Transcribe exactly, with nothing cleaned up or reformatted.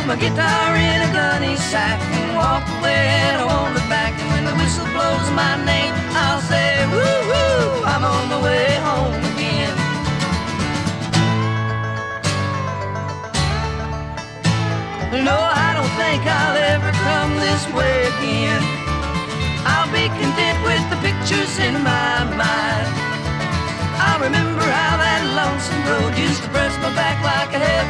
my guitar in a gunny sack and walk away and I won't look back. And when the whistle blows my name, I'll say, woo-hoo, I'm on my way home again. No, I don't think I'll ever come this way again. I'll be content with the pictures in my mind. I remember how that lonesome road used to press my back like a heavy